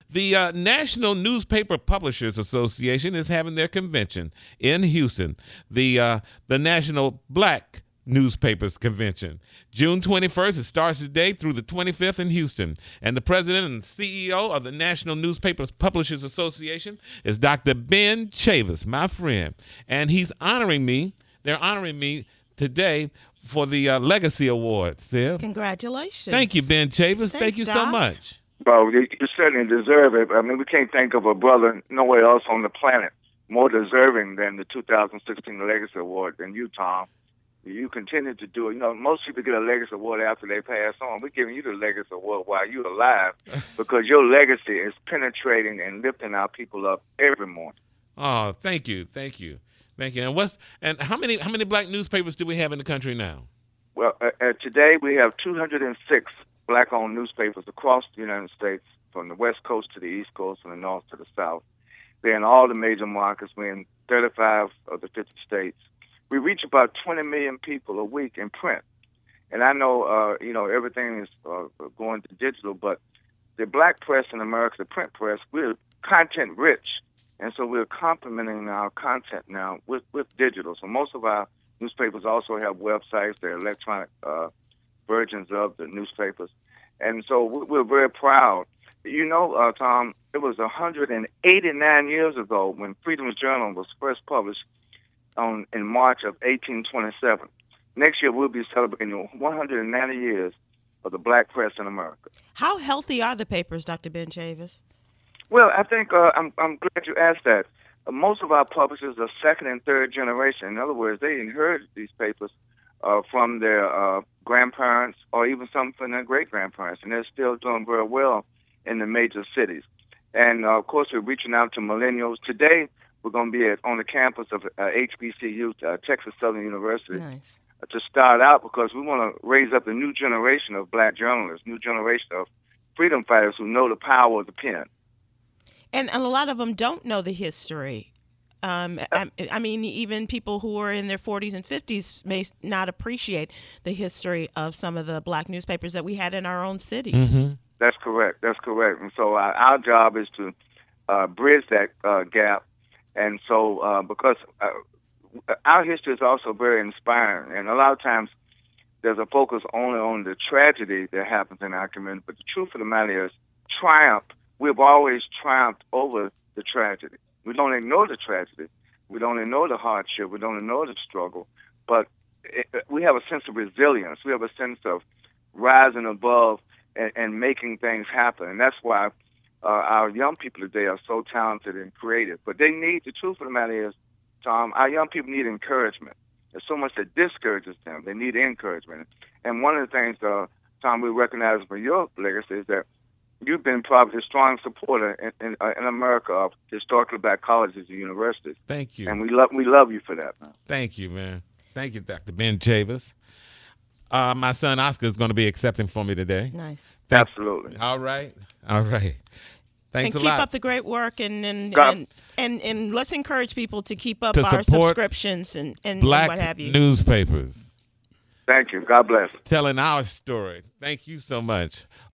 The National Newspaper Publishers Association is having their convention in Houston. The National Black Newspapers Convention. June 21st, it starts today through the 25th in Houston. And the president and CEO of the National Newspapers Publishers Association is Dr. Ben Chavis, my friend. And he's honoring me. They're honoring me today for the Legacy Award, Sid. Congratulations. Thank you, Ben Chavis. Thank you so much. Well, you certainly deserve it. I mean, we can't think of a brother nowhere else on the planet more deserving than the 2016 Legacy Award than you, Tom. You continue to do it. You know, most people get a Legacy Award after they pass on. We're giving you the Legacy Award while you're alive because your legacy is penetrating and lifting our people up every morning. Oh, thank you. And how many black newspapers do we have in the country now? Well, today we have 206 black-owned newspapers across the United States, from the West Coast to the East Coast, from the North to the South. They're in all the major markets. We're in 35 of the 50 states. We reach about 20 million people a week in print. And I know, everything is going to digital, but the black press in America, the print press, we're content rich. And so we're complementing our content now with digital. So most of our newspapers also have websites. They're electronic versions of the newspapers. And so we're very proud. You know, Tom, it was 189 years ago when Freedom's Journal was first published in March of 1827. Next year, we'll be celebrating 190 years of the black press in America. How healthy are the papers, Dr. Ben Chavis? Well, I think I'm glad you asked that. Most of our publishers are second and third generation. In other words, they inherited these papers from their grandparents or even some from their great-grandparents, and they're still doing very well in the major cities. And, of course, we're reaching out to millennials. Today, we're going to be on the campus of HBCU, Texas Southern University, to start out because we want to raise up the new generation of black journalists, new generation of freedom fighters who know the power of the pen. And a lot of them don't know the history. I mean, even people who are in their 40s and 50s may not appreciate the history of some of the black newspapers that we had in our own cities. Mm-hmm. That's correct. And so our job is to bridge that gap. And so because our history is also very inspiring, and a lot of times there's a focus only on the tragedy that happens in our community, but the truth of the matter is triumph. We've always triumphed over the tragedy. We don't ignore the tragedy. We don't ignore the hardship. We don't ignore the struggle. But we have a sense of resilience. We have a sense of rising above and making things happen. And that's why our young people today are so talented and creative. But they need, the truth of the matter is, Tom, our young people need encouragement. There's so much that discourages them. They need encouragement. And one of the things, Tom, we recognize from your legacy is that you've been probably a strong supporter in America of historically black colleges and universities. Thank you. And we love you for that, man. Thank you, man. Thank you, Dr. Ben Chavis. My son Oscar is going to be accepting for me today. Nice. Absolutely. All right. Thanks a lot. And keep up the great work, and let's encourage people to keep up our subscriptions and black what have you. Newspapers. Thank you. God bless. Telling our story. Thank you so much.